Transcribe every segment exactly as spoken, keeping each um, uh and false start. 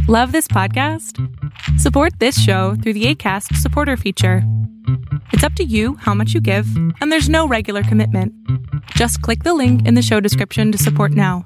Love this podcast? Support this show through the Acast supporter feature. It's up to you how much you give, and there's no regular commitment. Just click the link in the show description to support now.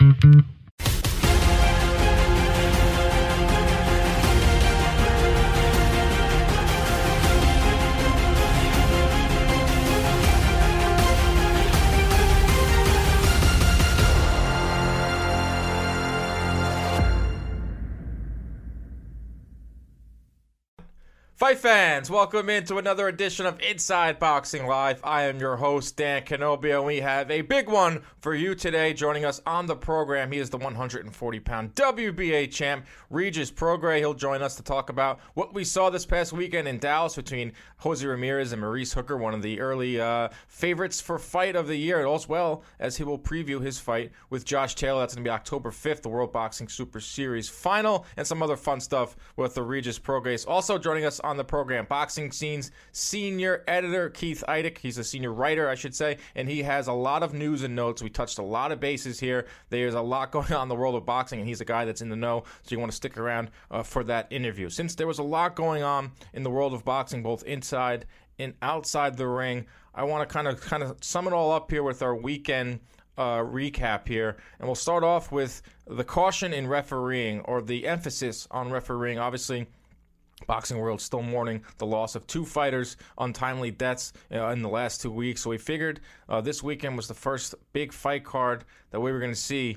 Fight fans, welcome into another edition of Inside Boxing Live. I am your host, Dan Canobio, and we have a big one for you today. Joining us on the program, he is the one hundred forty pound W B A champ, Regis Prograis. He'll join us to talk about what we saw this past weekend in Dallas between Jose Ramirez and Maurice Hooker, one of the early uh, favorites for fight of the year, as well as he will preview his fight with Josh Taylor. That's going to be October fifth, the World Boxing Super Series final, and some other fun stuff with the Regis Prograis. Also joining us on the program, Boxing Scene's senior editor, Keith Idec. He's a senior writer, I should say, and he has a lot of news and notes. We touched a lot of bases here. There's a lot going on in the world of boxing, and he's a guy that's in the know, so you want to stick around uh, for that interview. Since there was a lot going on in the world of boxing, both inside and outside the ring, I want to kind of kind of sum it all up here with our weekend Uh, recap here, and we'll start off with the caution in refereeing, or the emphasis on refereeing. Obviously, boxing world still mourning the loss of two fighters, untimely deaths uh, in the last two weeks. So we figured uh, this weekend was the first big fight card that we were going to see.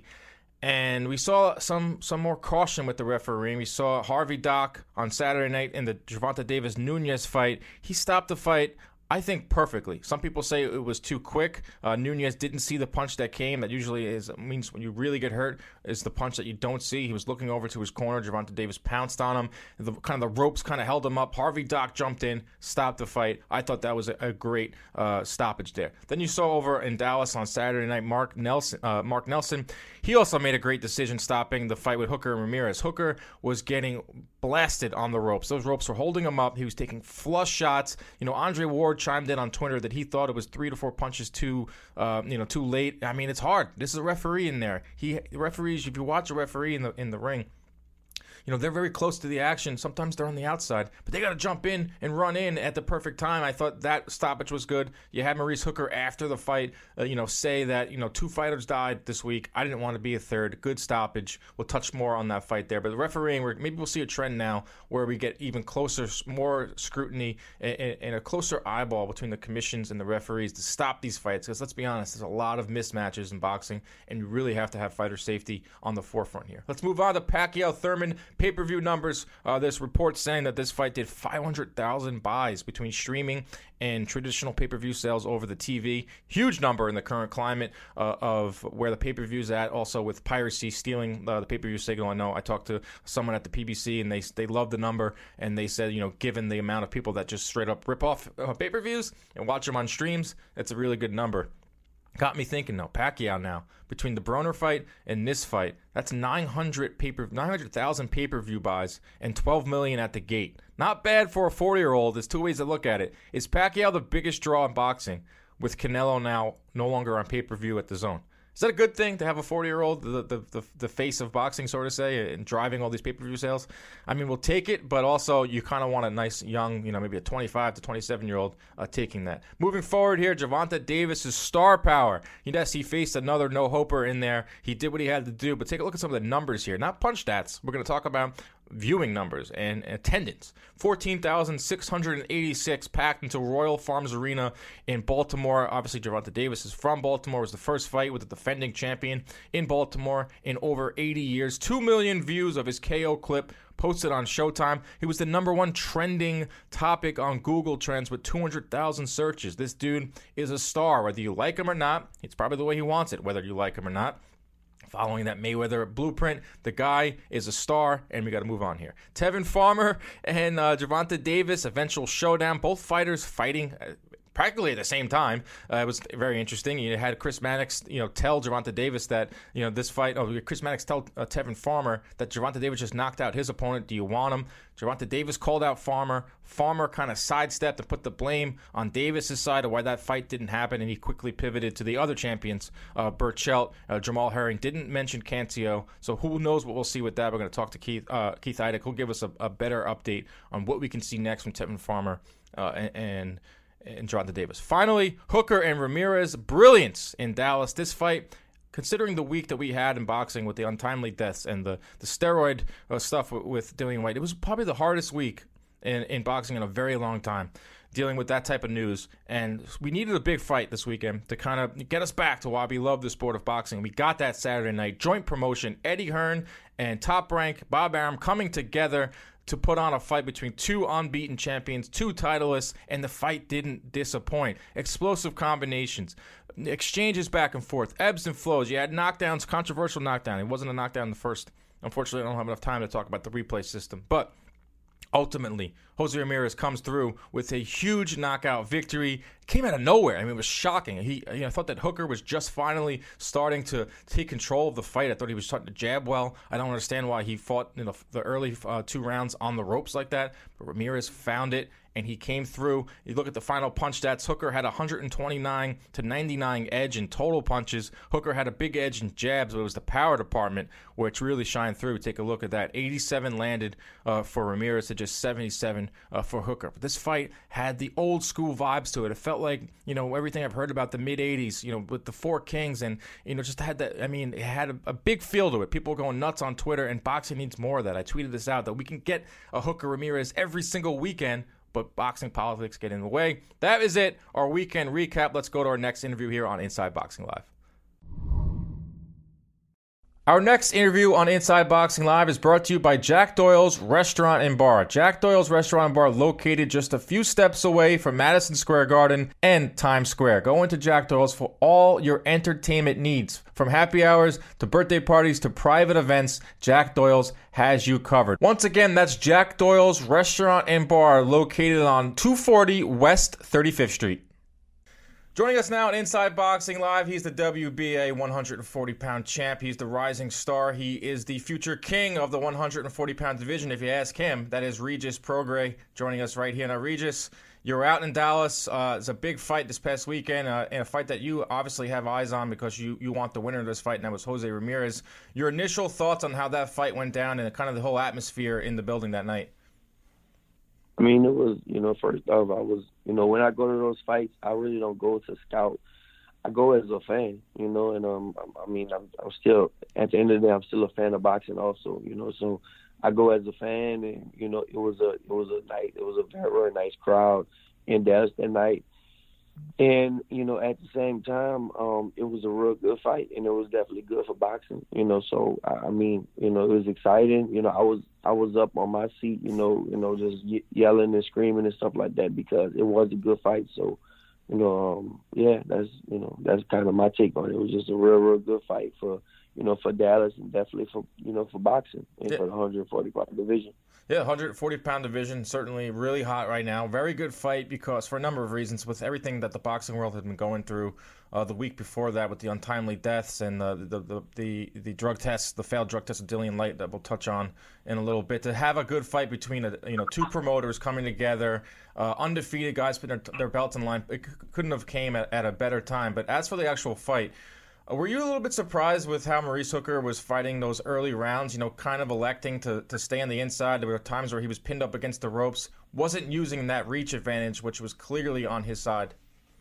And we saw some some more caution with the refereeing. We saw Harvey Dock on Saturday night in the Gervonta Davis-Nunez fight. He stopped the fight, I think, perfectly. Some people say it was too quick. Uh, Nunez didn't see the punch that came. That usually is means when you really get hurt is the punch that you don't see. He was looking over to his corner. Gervonta Davis pounced on him. The kind of the ropes kind of held him up. Harvey Dock jumped in, stopped the fight. I thought that was a, a great uh, stoppage there. Then you saw over in Dallas on Saturday night, Mark Nelson. Uh, Mark Nelson. He also made a great decision stopping the fight with Hooker and Ramirez. Hooker was getting blasted on the ropes. Those ropes were holding him up. He was taking flush shots. You know, Andre Ward chimed in on Twitter that he thought it was three to four punches too, uh, you know, too late. I mean, it's hard. This is a referee in there. He referees. If you watch a referee in the in the ring, you know, they're very close to the action. Sometimes they're on the outside, but they got to jump in and run in at the perfect time. I thought that stoppage was good. You had Maurice Hooker after the fight, uh, you know, say that, you know, two fighters died this week. I didn't want to be a third. Good stoppage. We'll touch more on that fight there. But the refereeing, we're, maybe we'll see a trend now where we get even closer, more scrutiny and, and a closer eyeball between the commissions and the referees to stop these fights. Because let's be honest, there's a lot of mismatches in boxing, and you really have to have fighter safety on the forefront here. Let's move on to Pacquiao-Thurman pay-per-view numbers. Uh, this report saying that this fight did five hundred thousand buys between streaming and traditional pay-per-view sales over the T V. Huge number in the current climate uh, of where the pay-per-view's at. Also with piracy stealing uh, the pay-per-view signal. I know I talked to someone at the P B C, and they they loved the number, and they said, you know, given the amount of people that just straight up rip off uh, pay-per-views and watch them on streams, it's a really good number. Got me thinking, though, Pacquiao now, between the Broner fight and this fight, that's nine hundred paper, nine hundred thousand pay-per-view buys and twelve million at the gate. Not bad for a forty-year-old. There's two ways to look at it. Is Pacquiao the biggest draw in boxing with Canelo now no longer on pay-per-view at the Zone? Is that a good thing to have a forty-year-old, the, the the the face of boxing, so to say, and driving all these pay-per-view sales? I mean, we'll take it, but also you kind of want a nice young, you know, maybe a twenty-five to twenty-seven-year-old uh, taking that. Moving forward here, Gervonta Davis' star power. Yes, he faced another no-hoper in there. He did what he had to do, but take a look at some of the numbers here. Not punch stats. We're going to talk about viewing numbers and attendance. fourteen thousand six hundred eighty-six packed into Royal Farms Arena in Baltimore. Obviously, Gervonta Davis is from Baltimore. It was the first fight with the defending champion in Baltimore in over eighty years. Two million views of his K O clip posted on Showtime. He was the number one trending topic on Google Trends with two hundred thousand searches. This dude is a star. Whether you like him or not, it's probably the way he wants it, whether you like him or not. Following that Mayweather blueprint, the guy is a star, and we got to move on here. Tevin Farmer and uh, Gervonta Davis, eventual showdown. Both fighters fighting practically at the same time. Uh, it was very interesting. You had Chris Mannix, you know, tell Gervonta Davis that, you know, this fight, oh, Chris Mannix tell uh, Tevin Farmer that Gervonta Davis just knocked out his opponent. Do you want him? Gervonta Davis called out Farmer. Farmer kind of sidestepped and put the blame on Davis's side of why that fight didn't happen, and he quickly pivoted to the other champions, uh, Burchelt, uh, Jamal Herring. Didn't mention Cancio, so who knows what we'll see with that. We're going to talk to Keith uh, Keith Idec. He'll give us a, a better update on what we can see next from Tevin Farmer uh, and, and and Gervonta Davis. Finally, Hooker and Ramirez, brilliance in Dallas. This fight, considering the week that we had in boxing with the untimely deaths and the, the steroid uh, stuff with, with Dillian White, it was probably the hardest week in, in boxing in a very long time, dealing with that type of news. And we needed a big fight this weekend to kind of get us back to why we love the sport of boxing. We got that Saturday night. Joint promotion, Eddie Hearn and Top Rank Bob Arum coming together to put on a fight between two unbeaten champions, two titleists, and the fight didn't disappoint. Explosive combinations, exchanges back and forth, ebbs and flows. You had knockdowns, controversial knockdown. It wasn't a knockdown in the first. Unfortunately, I don't have enough time to talk about the replay system. But ultimately, Jose Ramirez comes through with a huge knockout victory. Came out of nowhere. I mean, it was shocking. He, you know, I thought that Hooker was just finally starting to take control of the fight. I thought he was starting to jab well. I don't understand why he fought in the, the early uh, two rounds on the ropes like that. But Ramirez found it, and he came through. You look at the final punch stats. Hooker had one twenty-nine to ninety-nine edge in total punches. Hooker had a big edge in jabs, but it was the power department which really shined through. Take a look at that. eighty-seven landed uh, for Ramirez to just seventy-seven uh, for Hooker. But this fight had the old school vibes to it. It felt like, you know, everything I've heard about the mid eighties, you know, with the Four Kings, and, you know, just had that. I mean, it had a, a big feel to it. People going nuts on Twitter, and boxing needs more of that. I tweeted this out, that we can get a Hooker Ramirez every single weekend, but boxing politics get in the way. That is it, our weekend recap. Let's go to our next interview here on Inside Boxing Live. Our next interview on Inside Boxing Live is brought to you by Jack Doyle's Restaurant and Bar. Jack Doyle's Restaurant and Bar, located just a few steps away from Madison Square Garden and Times Square. Go into Jack Doyle's for all your entertainment needs. From happy hours to birthday parties to private events, Jack Doyle's has you covered. Once again, that's Jack Doyle's Restaurant and Bar, located on two forty West thirty-fifth Street. Joining us now at Inside Boxing Live, he's the W B A one forty pound champ. He's the rising star. He is the future king of the one forty pound division, if you ask him. That is Regis Prograis joining us right here. Now, Regis, you're out in Dallas. Uh, it's a big fight this past weekend, uh, and a fight that you obviously have eyes on because you, you want the winner of this fight, and that was Jose Ramirez. Your initial thoughts on how that fight went down and kind of the whole atmosphere in the building that night? I mean, it was, you know, first off, I was, you know, when I go to those fights, I really don't go to scout. I go as a fan, you know, and, um, I mean, I'm, I'm still, at the end of the day, I'm still a fan of boxing also, you know, so I go as a fan, and, you know, it was a, it was a night, it was a very, very nice crowd in Dallas that night. And, you know, at the same time, um, it was a real good fight, and it was definitely good for boxing, you know. So, I mean, you know, it was exciting. You know, I was I was up on my seat, you know, you know, just ye- yelling and screaming and stuff like that because it was a good fight. So, you know, um, yeah, that's, you know, that's kind of my take on it. It was just a real, real good fight for, you know, for Dallas and definitely for, you know, for boxing and yeah. for the one forty pound division. Yeah, one forty pound division, certainly really hot right now. Very good fight because for a number of reasons, with everything that the boxing world had been going through uh, the week before that with the untimely deaths and uh, the, the the the drug tests, the failed drug test of Dillian White that we'll touch on in a little bit. To have a good fight between a, you know two promoters coming together, uh, undefeated guys putting their, their belts in line, it c- couldn't have came at, at a better time. But as for the actual fight, were you a little bit surprised with how Maurice Hooker was fighting those early rounds, you know, kind of electing to, to stay on the inside? There were times where he was pinned up against the ropes, wasn't using that reach advantage, which was clearly on his side.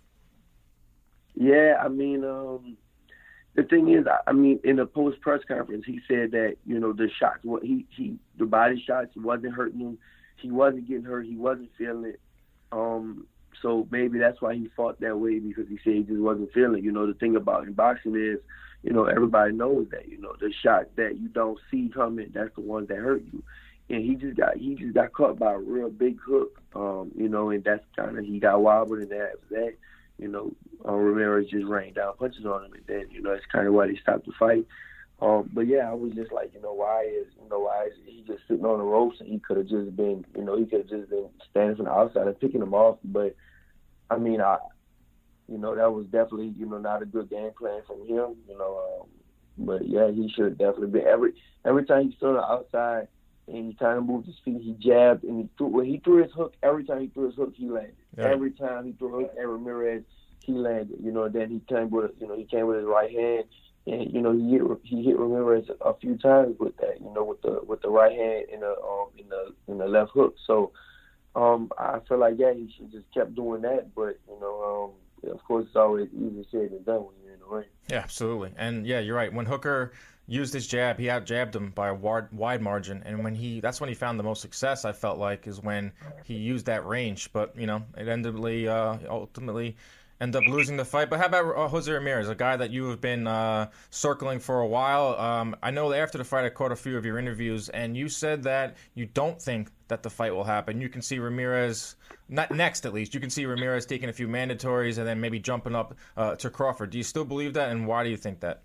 Yeah, I mean, um, the thing is, I mean, in the post-press conference, he said that, you know, the shots, what he, he, the body shots wasn't hurting him. He wasn't getting hurt. He wasn't feeling it. Um, So maybe that's why he fought that way, because he said he just wasn't feeling it. You know, the thing about in boxing is, you know, everybody knows that, you know, the shots that you don't see coming, that's the ones that hurt you. And he just got he just got caught by a real big hook, um, you know, and that's kind of, he got wobbled, and that was that. You know, uh, Ramirez just rained down punches on him, and then, you know, that's kind of why they stopped the fight. Um, but yeah, I was just like, you know, why is, you know, why is he just sitting on the ropes, and he could have just been, you know, he could have just been standing from the outside and picking him off. But I mean, I, you know, that was definitely, you know, not a good game plan from him, you know. Um, but yeah, he should definitely be every every time he stood outside and he kind of moved his feet, he jabbed and he threw. When he threw his hook, every time he threw his hook, he landed. Yeah. Every time he threw a hook at Ramirez, he landed. You know, and then he came with, you know, he came with his right hand. And you know he hit he hit Ramirez a few times with that, you know, with the with the right hand in the um in the in the left hook. So um I feel like yeah he should just kept doing that. But you know um of course it's always easier said than done when you're in the ring. Yeah, absolutely. And yeah, you're right. When Hooker used his jab, he out jabbed him by a wide, wide margin. And when he that's when he found the most success. I felt like is when he used that range. But you know it ended uh, ultimately. End up losing the fight. But how about uh, Jose Ramirez, a guy that you have been uh, circling for a while? Um, I know that after the fight I caught a few of your interviews, and you said that you don't think that the fight will happen. You can see Ramirez, not next at least, you can see Ramirez taking a few mandatories and then maybe jumping up uh, to Crawford. Do you still believe that, and why do you think that?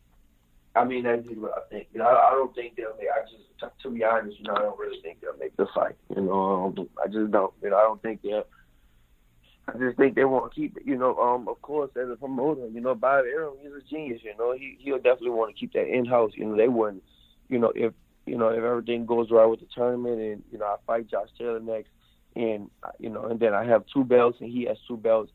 I mean, that's just what I think. You know, I, I don't think they'll make. I just, to be honest, you know, I don't really think they'll make the fight. You know, um, I just don't. You know, I don't think they'll. I just think they want to keep it, you know, um, of course, as a promoter, you know, Bob Arum, he's a genius, you know. He, he'll definitely want to keep that in-house. You know, they wouldn't, you know, if, you know, if everything goes right with the tournament and, you know, I fight Josh Taylor next and, you know, and then I have two belts and he has two belts,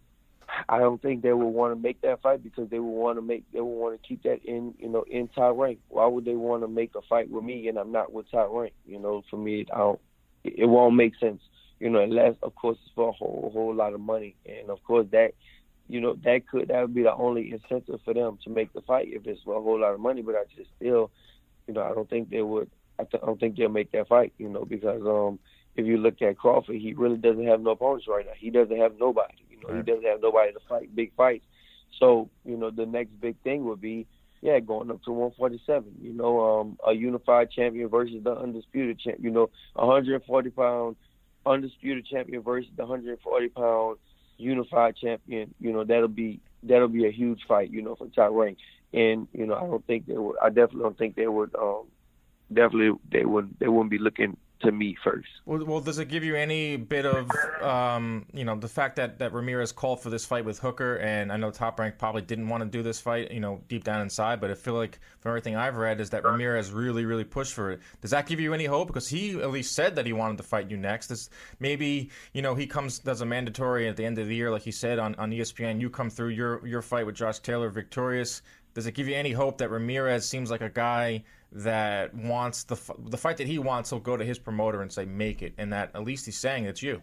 I don't think they would want to make that fight because they would want to make, they would want to keep that in, you know, in top rank. Why would they want to make a fight with me and I'm not with top rank? You know, for me, I don't, it won't make sense. You know, unless, of course, it's for a whole, whole lot of money. And, of course, that, you know, that could, that would be the only incentive for them to make the fight if it's for a whole lot of money. But I just still, you know, I don't think they would, I, th- I don't think they'll make that fight, you know, because um, if you look at Crawford, he really doesn't have no opponents right now. He doesn't have nobody, you know, right. He doesn't have nobody to fight big fights. So, you know, the next big thing would be, yeah, going up to one forty-seven, you know, um, a unified champion versus the undisputed champ, you know, one forty pound undisputed champion versus the one forty pound unified champion. You know, that'll be that'll be a huge fight, you know, for top rank. And you know, I don't think they would. I definitely don't think they would. Um, definitely, they wouldn't. They wouldn't be looking to me first. Well, well, does it give you any bit of, um, you know, the fact that, that Ramirez called for this fight with Hooker, and I know Top Rank probably didn't want to do this fight, you know, deep down inside, but I feel like from everything I've read is that Ramirez really, really pushed for it. Does that give you any hope? Because he at least said that he wanted to fight you next. This, maybe, you know, he comes, does a mandatory at the end of the year, like he said on, on E S P N, you come through your, your fight with Josh Taylor victorious. Does it give you any hope that Ramirez seems like a guy that wants the the fight that he wants, he'll go to his promoter and say, make it, and that at least he's saying it's you?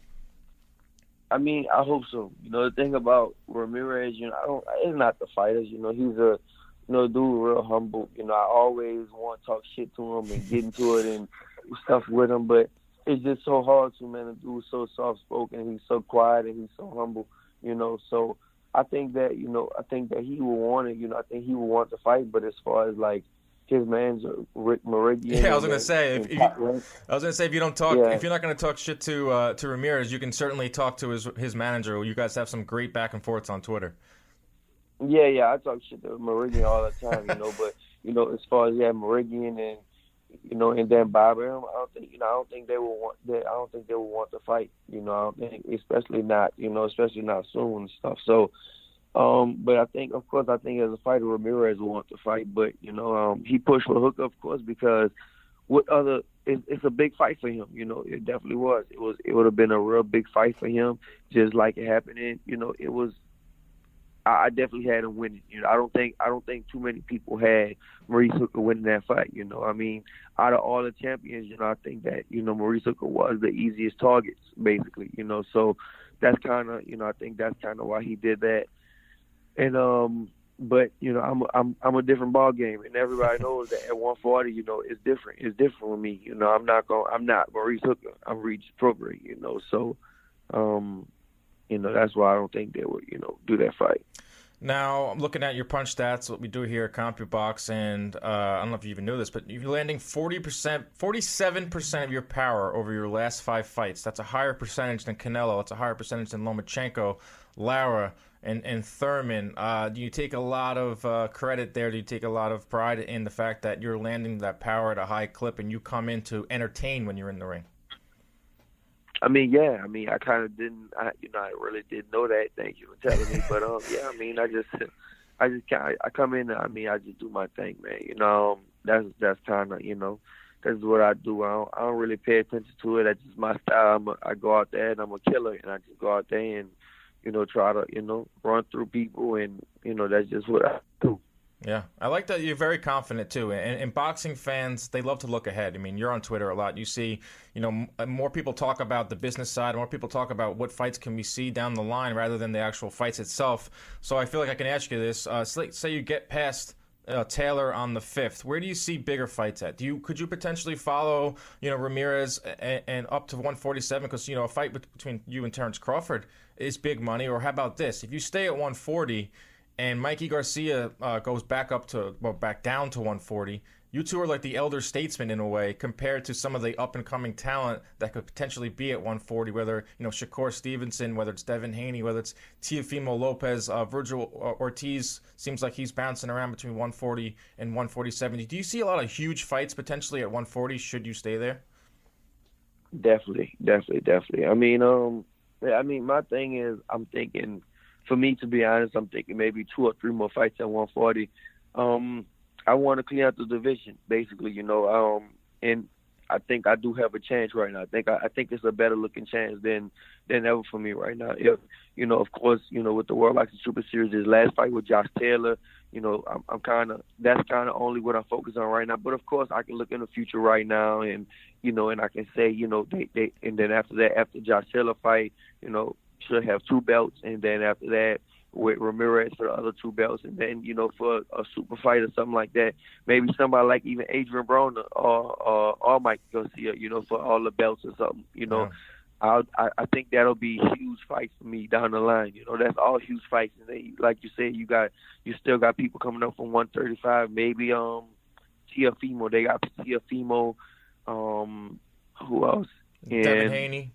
I mean, I hope so. You know, the thing about Ramirez, you know, I don't, it's not the fighters. You know, he's a, you know, dude real humble. You know, I always want to talk shit to him and get into it and stuff with him, but it's just so hard to, man. The dude's so soft-spoken, he's so quiet, and he's so humble, you know, so I think that, you know, I think that he will want it. You know, I think he will want to fight, but as far as, like, his man's Rick Meridian. Yeah, I was gonna say. If, if you, I was gonna say if you don't talk, yeah. if you're not gonna talk shit to uh, to Ramirez, you can certainly talk to his his manager. You guys have some great back and forths on Twitter. Yeah, yeah, I talk shit to Meridian all the time, you know. But you know, as far as yeah, Meridian and you know, and then Bob Arum, I don't think you know, I don't think they will want that. I don't think they will want to fight. You know, I don't think, especially not, you know, especially not soon and stuff. So. Um, but I think, of course, I think as a fighter, Ramirez will want to fight. But, you know, um, he pushed for Hooker, of course, because what other it, – it's a big fight for him. You know, it definitely was. It was. It would have been a real big fight for him, just like it happened. And, you know, it was – I definitely had him winning. You know, I don't think I don't think too many people had Maurice Hooker winning that fight. You know, I mean, out of all the champions, you know, I think that, you know, Maurice Hooker was the easiest targets, basically, you know. So that's kind of, you know, I think that's kind of why he did that. And um, but you know, I'm I'm I'm a different ball game, and everybody knows that at one forty, you know, it's different. It's different with me. You know, I'm not going. I'm not Maurice Hooker. I'm Regis Prograis. You know, so um, you know, that's why I don't think they would, you know, do that fight. Now, I'm looking at your punch stats, what we do here at CompuBox, and uh, I don't know if you even knew this, but you're landing forty percent, forty-seven percent of your power over your last five fights. That's a higher percentage than Canelo. That's a higher percentage than Lomachenko, Lara, and, and Thurman. Uh, do you take a lot of uh, credit there? Do you take a lot of pride in the fact that you're landing that power at a high clip and you come in to entertain when you're in the ring? I mean, yeah. I mean, I kind of didn't. I, you know, I really didn't know that. Thank you for telling me. But um, yeah. I mean, I just, I just, I, I come in. I mean, I just do my thing, man. You know, um, that's that's kind of, you know, that's what I do. I don't, I don't really pay attention to it. That's just my style. I'm a, I go out there and I'm a killer, and I just go out there and, you know, try to, you know, run through people, and you know, that's just what I do. Yeah, I like that you're very confident, too. And, and boxing fans, they love to look ahead. I mean, you're on Twitter a lot. You see, you know, more people talk about the business side, more people talk about what fights can we see down the line rather than the actual fights itself. So I feel like I can ask you this. Uh, say you get past uh, Taylor on the fifth. Where do you see bigger fights at? Do you Could you potentially follow, you know, Ramirez and, and up to one forty-seven? Because, you know, a fight between you and Terrence Crawford is big money. Or how about this? If you stay at one forty and Mikey Garcia uh, goes back up to, well, back down to one forty, you two are like the elder statesmen in a way compared to some of the up-and-coming talent that could potentially be at one forty, whether, you know, Shakur Stevenson, whether it's Devin Haney, whether it's Teofimo Lopez, uh, Virgil Ortiz seems like he's bouncing around between one forty and one forty-seven. Do you see a lot of huge fights potentially at one forty should you stay there? Definitely, definitely, definitely. I mean, um, I mean, my thing is, I'm thinking, for me, to be honest, I'm thinking maybe two or three more fights at one forty. Um, I want to clean out the division, basically, you know. Um, and I think I do have a chance right now. I think I, I think it's a better looking chance than than ever for me right now. If you know, of course, you know, with the World Boxing Super Series, his last fight with Josh Taylor, you know, I'm, I'm kind of that's kind of only what I'm focused on right now. But of course, I can look in the future right now, and you know, and I can say, you know, they they and then after that, after Josh Taylor fight, you know, should have two belts, and then after that with Ramirez for the other two belts, and then, you know, for a super fight or something like that, maybe somebody like even Adrian Broner or or, or Mike Garcia, you know, for all the belts or something, you know. Yeah. I I think that'll be huge fights for me down the line. You know, that's all huge fights. And they, like you said, you got you still got people coming up from one thirty-five. Maybe um Teofimo. They got Teofimo. Um, who else? And Devin Haney.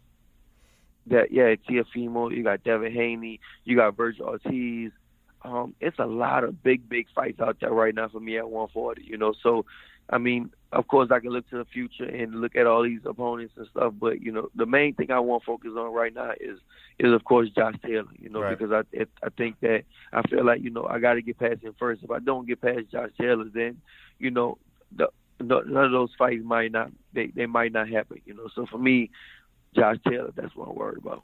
That yeah, Teofimo. You got Devin Haney. You got Virgil Ortiz. Um, it's a lot of big, big fights out there right now for me at one forty. You know, so I mean, of course, I can look to the future and look at all these opponents and stuff. But you know, the main thing I want to focus on right now is is of course Josh Taylor. You know, right. because I it, I think that I feel like, you know, I got to get past him first. If I don't get past Josh Taylor, then you know the, the none of those fights might not they, they might not happen. You know, so for me, Josh Taylor, that's what I'm worried about.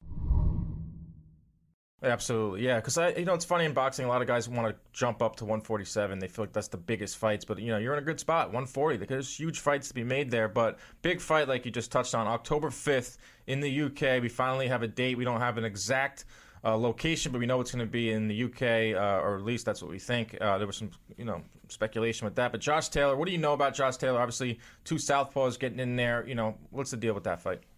Absolutely, yeah. Because I, you know, it's funny in boxing. A lot of guys want to jump up to one forty-seven. They feel like that's the biggest fights. But you know, you're in a good spot, one forty. There's huge fights to be made there. But big fight, like you just touched on, October fifth in the U K. We finally have a date. We don't have an exact uh, location, but we know it's going to be in the U K, uh, or at least that's what we think. Uh, there was some, you know, speculation with that. But Josh Taylor, what do you know about Josh Taylor? Obviously, two southpaws getting in there. You know, what's the deal with that fight?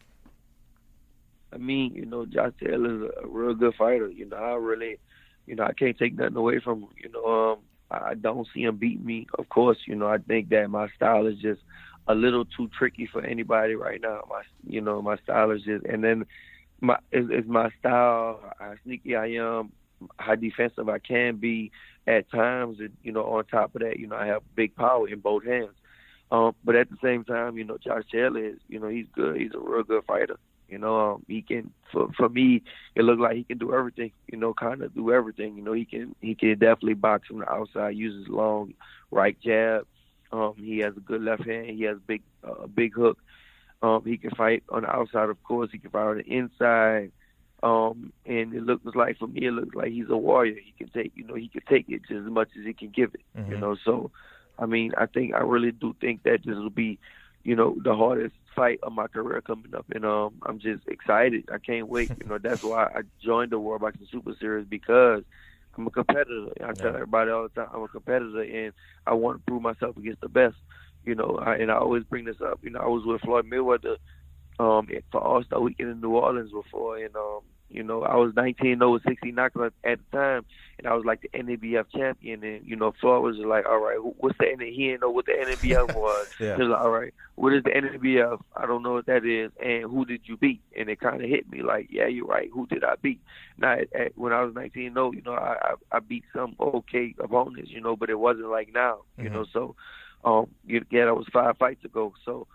I mean, you know, Josh Taylor's a real good fighter. You know, I really, you know, I can't take nothing away from him. You know, um, I don't see him beat me. Of course, you know, I think that my style is just a little too tricky for anybody right now. My, you know, my style is just, and then my is, is my style, how sneaky I am, how defensive I can be at times. And, you know, on top of that, you know, I have big power in both hands. Um, but at the same time, you know, Josh Taylor is, you know, he's good. He's a real good fighter. You know, um, he can, for for me, it looks like he can do everything, you know, kind of do everything. You know, he can he can definitely box from the outside, uses long right jab. Um, he has a good left hand. He has a big, uh, big hook. Um, he can fight on the outside, of course. He can fight on the inside. Um, and it looks like, for me, it looks like he's a warrior. He can take, you know, he can take it just as much as he can give it, mm-hmm. you know. So, I mean, I think, I really do think that this will be, you know, the hardest fight of my career coming up, and um, I'm just excited. I can't wait. You know, that's why I joined the World Boxing Super Series, because I'm a competitor. I yeah. tell everybody all the time, I'm a competitor, and I want to prove myself against the best. You know, I, and I always bring this up. You know, I was with Floyd Mayweather um, for All-Star Weekend in New Orleans before, and um, you know, I was nineteen and oh with sixty knockouts at the time, and I was like the N A B F champion. And you know, Floyd was like, "All right, what's the N A B F?" He didn't know what the N A B F was. yeah. He was like, "All right, what is the N A B F? I don't know what that is, and who did you beat?" And it kind of hit me like, "Yeah, you're right. Who did I beat?" Now, at, at, when I was nineteen and oh, you know, I, I I beat some okay opponents, you know, but it wasn't like now, mm-hmm. you know. So, um, you, yeah, that was five fights ago. So,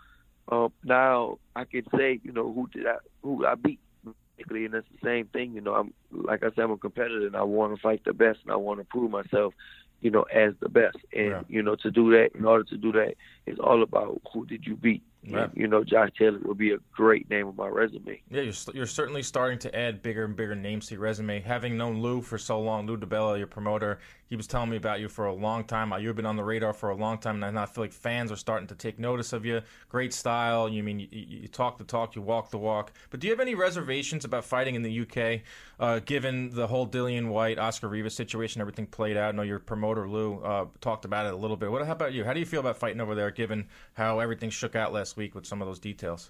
Um, now I can say, you know, who did I who I beat, basically, and that's the same thing. You know, I'm like I said, I'm a competitor, and I want to fight the best, and I want to prove myself, you know, as the best. And Yeah. you know, to do that, in order to do that, it's all about who did you beat. Yeah. And, you know, Josh Taylor would be a great name on my resume. Yeah, you're, you're certainly starting to add bigger and bigger names to your resume. Having known Lou for so long, Lou DiBella, your promoter, he was telling me about you for a long time. You've been on the radar for a long time, and I feel like fans are starting to take notice of you. Great style. You mean you, you talk the talk, you walk the walk. But do you have any reservations about fighting in the U K, uh, given the whole Dillian White, Oscar Rivas situation, everything played out? I know your promoter, Lou, uh, talked about it a little bit. What? How about you? How do you feel about fighting over there, given how everything shook out last week with some of those details?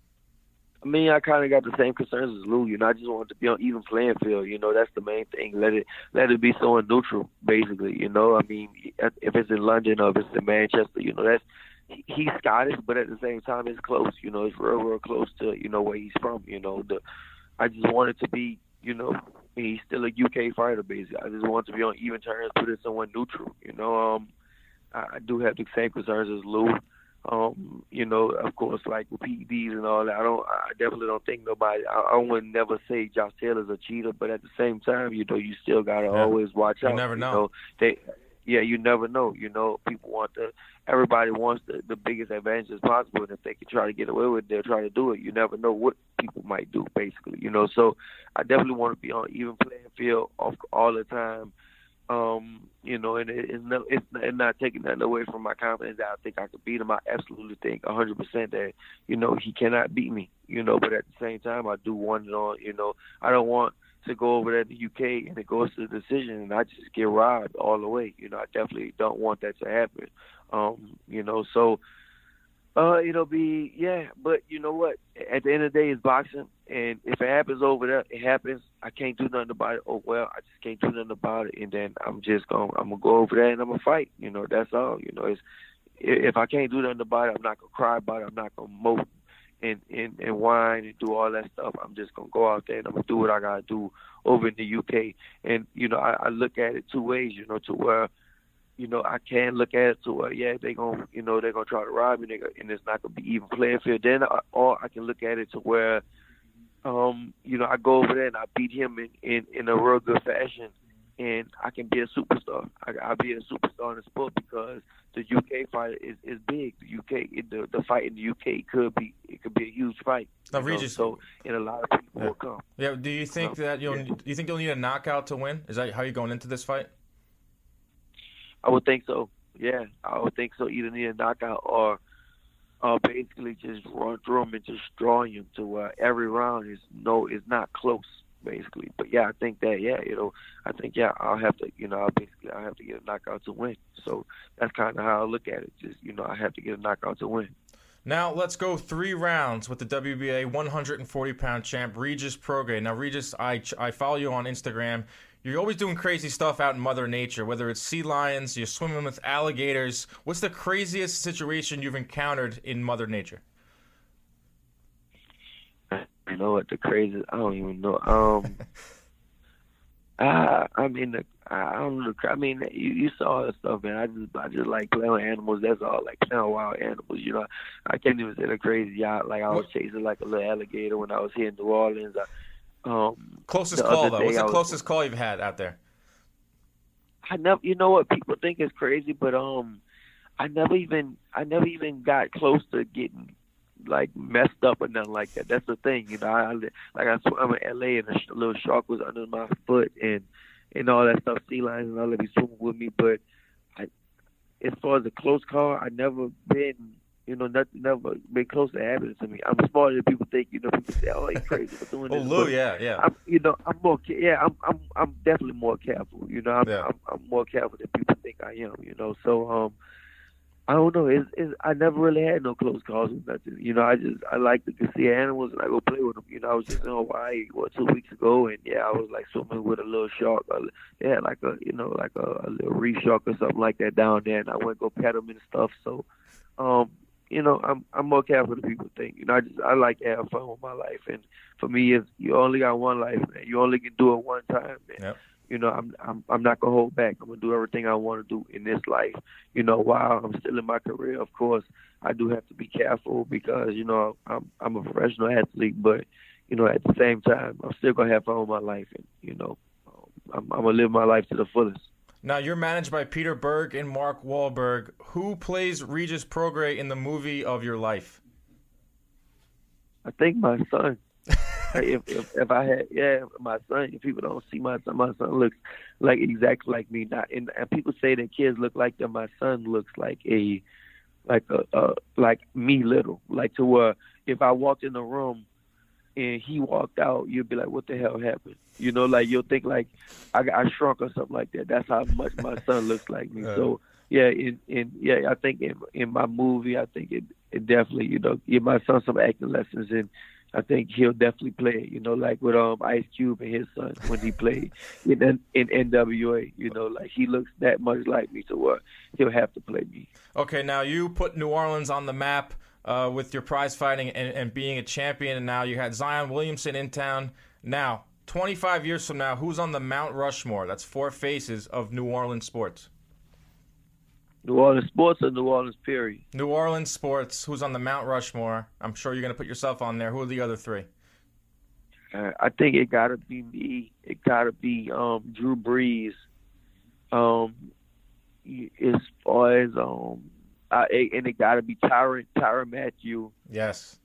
I mean, I kind of got the same concerns as Lou. You know, I just want it to be on even playing field. You know, that's the main thing. Let it let it be someone neutral, basically. You know, I mean, if it's in London or if it's in Manchester, you know, that's he's Scottish, but at the same time, it's close. You know, it's real, real close to you know where he's from. You know, the I just want it to be. You know, he's still a U K fighter, basically. I just want it to be on even terms, put it someone neutral. You know, um, I, I do have the same concerns as Lou. Um, you know, of course, like with P E Ds and all that, I don't, I definitely don't think nobody, I, I would never say Josh Taylor's a cheater, but at the same time, you know, you still gotta yeah. always watch you out. Never know. You know, they, yeah, you never know. You know, people want the, everybody wants the, the biggest advantages possible, and if they can try to get away with it, they'll try to do it. You never know what people might do, basically. You know, so I definitely want to be on even playing field all, all the time. Um, you know, and it, it's, no, it's, it's not taking nothing away from my confidence that I think I could beat him. I absolutely think one hundred percent that, you know, he cannot beat me, you know, but at the same time, I do want it on, you know, I don't want to go over there to the U K and it goes to the decision and I just get robbed all the way. You know, I definitely don't want that to happen. Um, you know, so, Uh, it'll be, yeah, but you know what? At the end of the day, it's boxing, and if it happens over there, it happens. I can't do nothing about it. Oh, well, I just can't do nothing about it, and then I'm just going to I'm gonna go over there and I'm going to fight. You know, that's all. You know, it's, if I can't do nothing about it, I'm not going to cry about it. I'm not going to mope and, and, and whine and do all that stuff. I'm just going to go out there and I'm going to do what I got to do over in the U K. And, you know, I, I look at it two ways, you know, to where, you know, I can look at it to where, yeah, they're going to, you know, they're going to try to rob me, and it's not going to be even playing field. Then, I, or I can look at it to where, um, you know, I go over there and I beat him in, in, in a real good fashion, and I can be a superstar. I, I'll be a superstar in the sport because the U K fight is, is big. The U K, the, the fight in the U K could be, it could be a huge fight. Now, Regis, so, and a lot of people yeah. will come. Yeah. Do you think um, that you'll, yeah. do you think you'll need a knockout to win? Is that how you're going into this fight? I would think so. Yeah, I would think so. Either need a knockout or, uh, basically just run through him and just drawing him to where every round is no, is not close, basically. But yeah, I think that yeah, you know, I think yeah, I'll have to, you know, I'll basically I have to get a knockout to win. So that's kind of how I look at it. Just you know, I have to get a knockout to win. Now let's go three rounds with the W B A one forty pound champ Regis Prograis. Now Regis, I I follow you on Instagram. You're always doing crazy stuff out in Mother Nature, whether it's sea lions, you're swimming with alligators. What's the craziest situation you've encountered in Mother Nature? You know what the craziest? I don't even know. Um, I I mean the I don't know. I mean you, you saw that stuff, man. I just I just like playing with animals. That's all. Like playing with wild animals. You know, I can't even say the crazy. Yacht. Like I was chasing like a little alligator when I was here in New Orleans. I, Um, closest call though. What's the closest was, call you've had out there? I never. You know what? People think it's crazy, but um, I never even. I never even got close to getting like messed up or nothing like that. That's the thing, you know. I like I swam in L A and a little shark was under my foot and and all that stuff. Sea lions and all that be swimming with me, but I, as far as a close call, I never been. You know, nothing, never been close to happening to me. I'm smarter than people think. You know, people say, "Oh, he's crazy for doing oh, this." Lou, yeah, yeah. I'm, you know, I'm more, yeah, I'm, I'm, I'm definitely more careful. You know, I'm, yeah. I'm, I'm more careful than people think I am. You know, so um, I don't know. It's, it's, I never really had no close calls or nothing. You know, I just, I like to see animals and I go play with them. You know, I was just in Hawaii what two weeks ago, and yeah, I was like swimming with a little shark. Yeah, like a, you know, like a, a little reef shark or something like that down there, and I went go pet them and stuff. So, um. You know, I'm I'm more careful than people think. You know, I just I like to have fun with my life, and for me, it's you only got one life, man. You only can do it one time, man. Yep. You know, I'm I'm I'm not gonna hold back. I'm gonna do everything I want to do in this life. You know, while I'm still in my career, of course, I do have to be careful because, you know, I'm I'm a professional athlete, but, you know, at the same time, I'm still going to have fun with my life. And, you know, I'm, I'm going to live my life to the fullest. Now, you're managed by Peter Berg and Mark Wahlberg. Who plays Regis Prograis in the movie of your life? I think my son. if, if if I had, yeah, my son. If people don't see my son, my son looks like exactly like me. Not, and, and people say that kids look like them. My son looks like a, like a, a like me little. Like to where if I walked in the room and he walked out, you'd be like, "What the hell happened?" You know, like you'll think like I, I shrunk or something like that. That's how much my son looks like me. Yeah. So yeah, in, in yeah, I think in in my movie, I think it, it definitely, you know, give my son some acting lessons, and I think he'll definitely play it. You know, like with um Ice Cube and his son when he played in in N W A. You know, like he looks that much like me, so uh, he'll have to play me. Okay, now you put New Orleans on the map uh, with your prize fighting and, and being a champion, and now you had Zion Williamson in town. Now, twenty-five years from now, who's on the Mount Rushmore? That's four faces of New Orleans sports. New Orleans sports or New Orleans period? New Orleans sports. Who's on the Mount Rushmore? I'm sure you're going to put yourself on there. Who are the other three? Uh, I think it got to be me. It got to be um, Drew Brees. Um, as far as um, I, and it got to be Tyrann Tyrann Mathieu. Yes.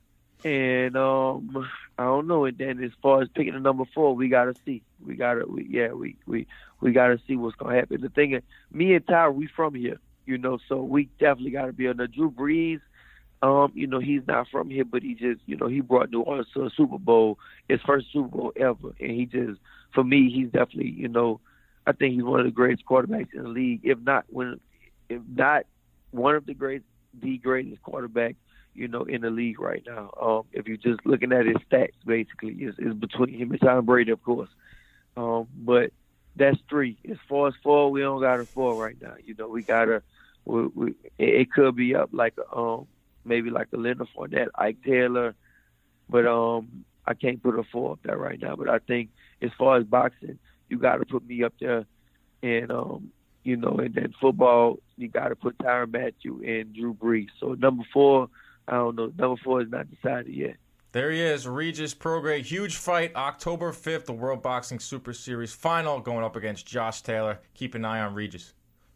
And um, I don't know. And then as far as picking the number four, we gotta see. We gotta, we, yeah, we we we gotta see what's gonna happen. The thing is, me and Tyra, we from here, you know, so we definitely gotta be on the Drew Brees. Um, you know, he's not from here, but he just, you know, he brought New Orleans to a Super Bowl, his first Super Bowl ever, and he just, for me, he's definitely, you know, I think he's one of the greatest quarterbacks in the league, if not when, if not one of the great, the greatest quarterbacks, you know, in the league right now. Um, if you're just looking at his stats, basically, it's, it's between him and Tom Brady, of course. Um, but that's three. As far as four, we don't got a four right now. You know, we got to, we, we, it, it could be up like a, um, maybe like a Leonard Fournette, Ike Taylor, but um, I can't put a four up there right now. But I think as far as boxing, you got to put me up there. And, um, you know, and then football, you got to put Tyrann Mathieu and Drew Brees. So number four, I don't know. Number four is not decided yet. There he is, Regis Prograis. Huge fight, October fifth, the World Boxing Super Series final, going up against Josh Taylor. Keep an eye on Regis.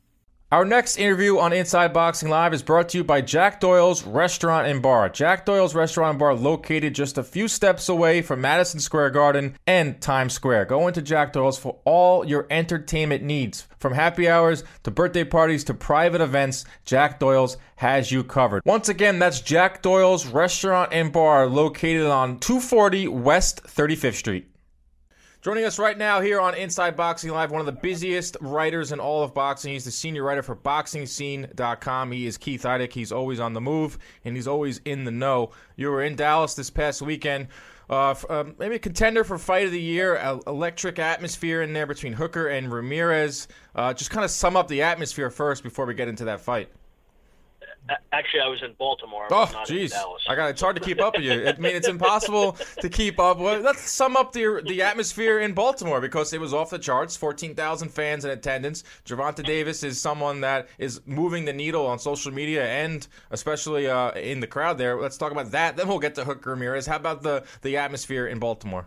Our next interview on Inside Boxing Live is brought to you by Jack Doyle's Restaurant and Bar. Jack Doyle's Restaurant and Bar located just a few steps away from Madison Square Garden and Times Square. Go into Jack Doyle's for all your entertainment needs. From happy hours to birthday parties to private events, Jack Doyle's has you covered. Once again, that's Jack Doyle's Restaurant and Bar located on two forty West thirty-fifth Street. Joining us right now here on Inside Boxing Live, one of the busiest writers in all of boxing. He's the senior writer for boxing scene dot com. He is Keith Idec. He's always on the move, and he's always in the know. You were in Dallas this past weekend. Uh, uh, maybe a contender for Fight of the Year, uh, electric atmosphere in there between Hooker and Ramirez. Uh, just kind of sum up the atmosphere first before we get into that fight. Actually, I was in Baltimore. I was oh, not in jeez. Dallas. I got. It's hard to keep up with you. I mean, it's impossible to keep up. Well, let's sum up the the atmosphere in Baltimore because it was off the charts. fourteen thousand fans in attendance. Gervonta Davis is someone that is moving the needle on social media and especially uh, in the crowd there. Let's talk about that. Then we'll get to Hooker Ramirez. How about the, the atmosphere in Baltimore?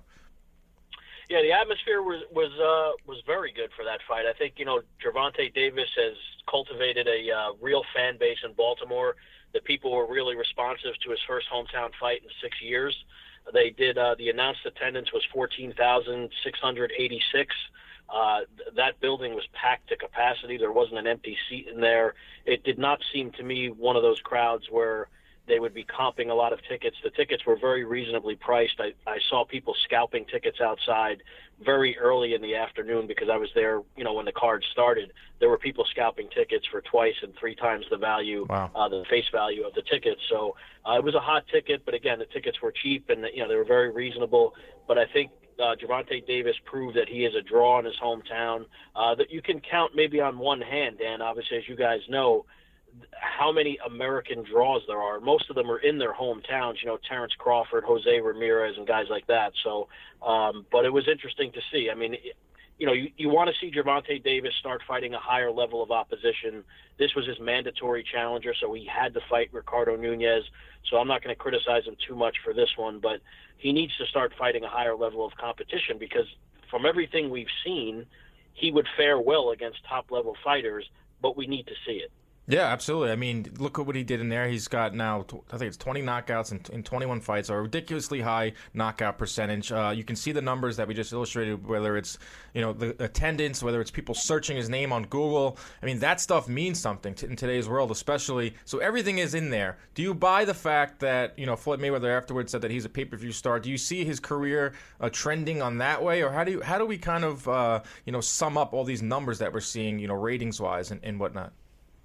Yeah, the atmosphere was was uh, was very good for that fight. I think, you know, Gervonta Davis has cultivated a uh, real fan base in Baltimore. The people were really responsive to his first hometown fight in six years. They did uh, the announced attendance was fourteen thousand six hundred eighty-six. Uh, th- that building was packed to capacity. There wasn't an empty seat in there. It did not seem to me one of those crowds where they would be comping a lot of tickets. The tickets were very reasonably priced. I, I saw people scalping tickets outside very early in the afternoon because I was there, you know, when the card started. There were people scalping tickets for twice and three times the value, wow. uh, the face value of the tickets. So uh, it was a hot ticket, but again, the tickets were cheap and, you know, they were very reasonable. But I think uh, Gervonta Davis proved that he is a draw in his hometown uh, that you can count maybe on one hand. And obviously, as you guys know, how many American draws there are. Most of them are in their hometowns, you know, Terrence Crawford, Jose Ramirez, and guys like that. So, um, but it was interesting to see. I mean, you know, you, you want to see Gervonta Davis start fighting a higher level of opposition. This was his mandatory challenger, so he had to fight Ricardo Nunez. So I'm not going to criticize him too much for this one, but he needs to start fighting a higher level of competition because from everything we've seen, he would fare well against top-level fighters, but we need to see it. Yeah, absolutely. I mean, look at what he did in there. He's got now, I think it's twenty knockouts in, in twenty-one fights, a ridiculously high knockout percentage. Uh, you can see the numbers that we just illustrated, whether it's, you know, the attendance, whether it's people searching his name on Google. I mean, that stuff means something to, in today's world, especially. So everything is in there. Do you buy the fact that, you know, Floyd Mayweather afterwards said that he's a pay-per-view star? Do you see his career uh, trending on that way? Or how do you, how do we kind of, uh, you know, sum up all these numbers that we're seeing, you know, ratings-wise and, and whatnot?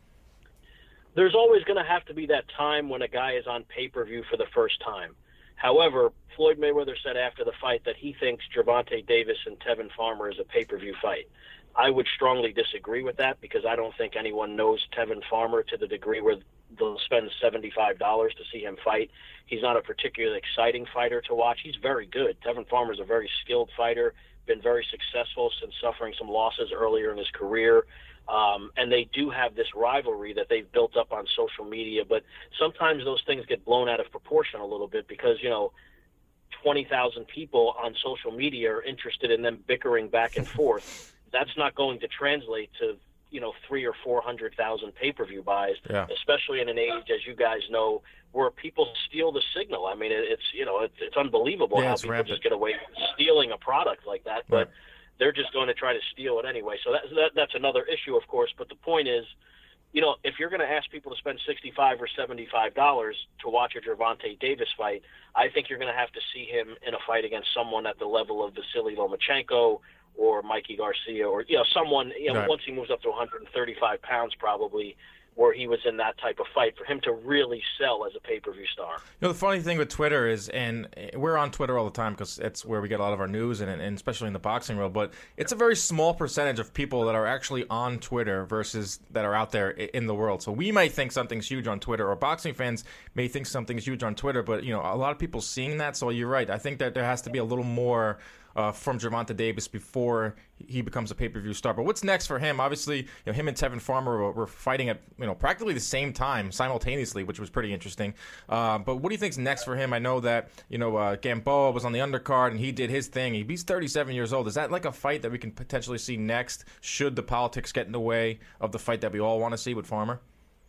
There's always going to have to be that time when a guy is on pay-per-view for the first time. However, Floyd Mayweather said after the fight that he thinks Gervonta Davis and Tevin Farmer is a pay-per-view fight. I would strongly disagree with that because I don't think anyone knows Tevin Farmer to the degree where they'll spend seventy-five dollars to see him fight. He's not a particularly exciting fighter to watch. He's very good. Tevin Farmer is a very skilled fighter, been very successful since suffering some losses earlier in his career. Um, and they do have this rivalry that they've built up on social media, but sometimes those things get blown out of proportion a little bit because, you know, twenty thousand people on social media are interested in them bickering back and forth. That's not going to translate to, you know, three or four hundred thousand pay-per-view buys, yeah. especially in an age, as you guys know, where people steal the signal. I mean, it, it's, you know, it's, it's unbelievable yeah, how it's people rampant. just get away with stealing a product like that. But right. they're just going to try to steal it anyway. So that, that that's another issue, of course. But the point is, you know, if you're going to ask people to spend sixty-five or seventy-five dollars to watch a Gervonta Davis fight, I think you're going to have to see him in a fight against someone at the level of Vasily Lomachenko or Mikey Garcia or, you know, someone, you know, right. once he moves up to one hundred thirty-five pounds probably, where he was in that type of fight, for him to really sell as a pay-per-view star. You know, the funny thing with Twitter is, and we're on Twitter all the time because it's where we get a lot of our news, and, and especially in the boxing world, but it's a very small percentage of people that are actually on Twitter versus that are out there in the world. So we might think something's huge on Twitter, or boxing fans may think something's huge on Twitter, but, you know, a lot of people seeing that, so you're right. I think that there has to be a little more Uh, from Gervonta Davis before he becomes a pay-per-view star. But what's next for him? Obviously, you know, him and Tevin Farmer were, were fighting at, you know, practically the same time, simultaneously, which was pretty interesting. Uh, but what do you think's next for him? I know that, you know, uh, Gamboa was on the undercard and he did his thing. He, he's thirty-seven years old. Is that like a fight that we can potentially see next? Should the politics get in the way of the fight that we all want to see with Farmer?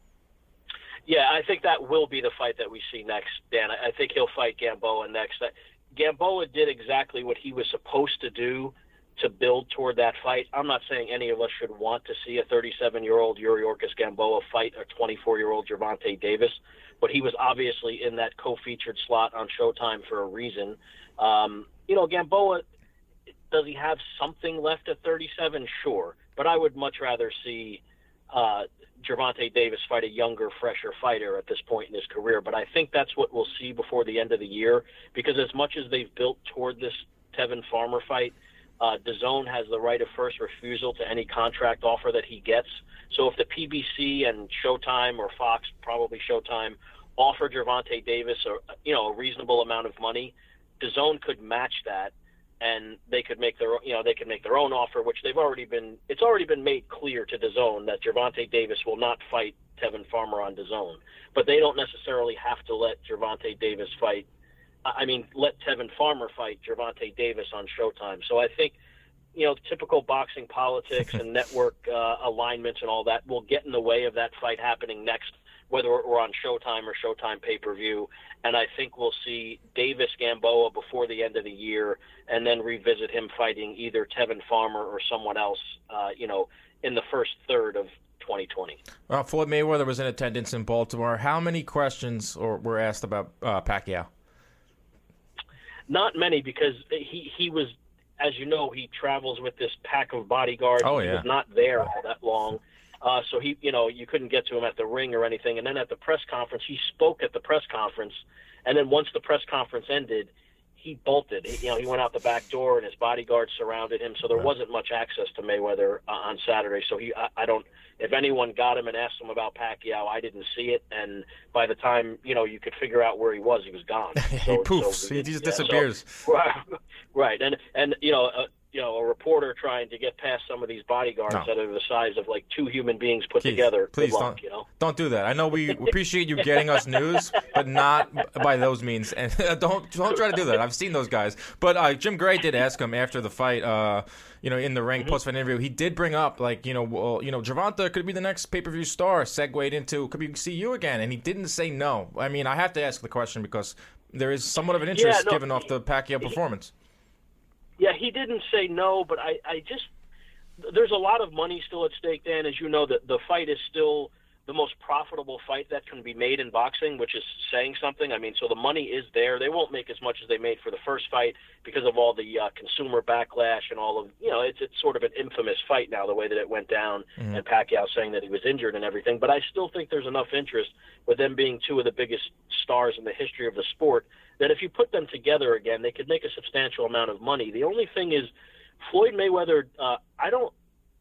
Yeah, I think that will be the fight that we see next, Dan. I think he'll fight Gamboa next. Gamboa did exactly what he was supposed to do to build toward that fight. I'm not saying any of us should want to see a thirty-seven-year-old Yuriorkis Gamboa fight a twenty-four-year-old Gervonta Davis, but he was obviously in that co-featured slot on Showtime for a reason. Um, you know, Gamboa, does he have something left at thirty-seven? Sure, but I would much rather see uh, Gervonta Davis fight a younger, fresher fighter at this point in his career. But I think that's what we'll see before the end of the year, because as much as they've built toward this Tevin Farmer fight, uh, DAZN has the right of first refusal to any contract offer that he gets. So if the P B C and Showtime, or Fox, probably Showtime, offer Gervonta Davis a, you know, a reasonable amount of money, DAZN could match that, and they could make their, you know, they could make their own offer, which they've already been, it's already been made clear to DAZN that Gervonta Davis will not fight Tevin Farmer on DAZN. But they don't necessarily have to let Gervonta Davis fight, I mean, let Tevin Farmer fight Gervonta Davis on Showtime. So I think, you know, typical boxing politics and network uh, alignments and all that will get in the way of that fight happening next, whether we're on Showtime or Showtime pay-per-view. And I think we'll see Davis Gamboa before the end of the year, and then revisit him fighting either Tevin Farmer or someone else, uh, you know, in the first third of twenty twenty. Well, Floyd Mayweather was in attendance in Baltimore. How many questions or were asked about uh, Pacquiao? Not many, because he, he was, as you know, he travels with this pack of bodyguards. Oh, he yeah. was not there all that long. Uh, so he, you know, you couldn't get to him at the ring or anything. And then at the press conference, he spoke at the press conference. And then once the press conference ended, he bolted. He, you know, he went out the back door, and his bodyguards surrounded him. So there right. wasn't much access to Mayweather uh, on Saturday. So he, I, I don't, if anyone got him and asked him about Pacquiao, I didn't see it. And by the time, you know, you could figure out where he was, he was gone. he so, poofs. so, he just yeah, disappears. So, right. And, and, you know, uh, you know, a reporter trying to get past some of these bodyguards No. that are the size of like two human beings put Keith, together. please Good luck, don't, you know? don't do that. I know we appreciate you getting us news, but not by those means. And don't don't try to do that. I've seen those guys. But uh, Jim Gray did ask him after the fight, uh, you know, in the ring, mm-hmm. post-fight interview. He did bring up, like, you know, well, you know, Gervonta could be the next pay-per-view star, segued into, could we see you again? And he didn't say no. I mean, I have to ask the question because there is somewhat of an interest yeah, no, given off he, the Pacquiao performance. Yeah, he didn't say no, but I, I just there's a lot of money still at stake, Dan. As you know, the, the fight is still the most profitable fight that can be made in boxing, which is saying something. I mean, so the money is there. They won't make as much as they made for the first fight because of all the uh, consumer backlash and all of, you know, it's, it's sort of an infamous fight now, the way that it went down, mm-hmm. and Pacquiao saying that he was injured and everything. But I still think there's enough interest with them being two of the biggest stars in the history of the sport that if you put them together again, they could make a substantial amount of money. The only thing is, Floyd Mayweather, uh, I don't,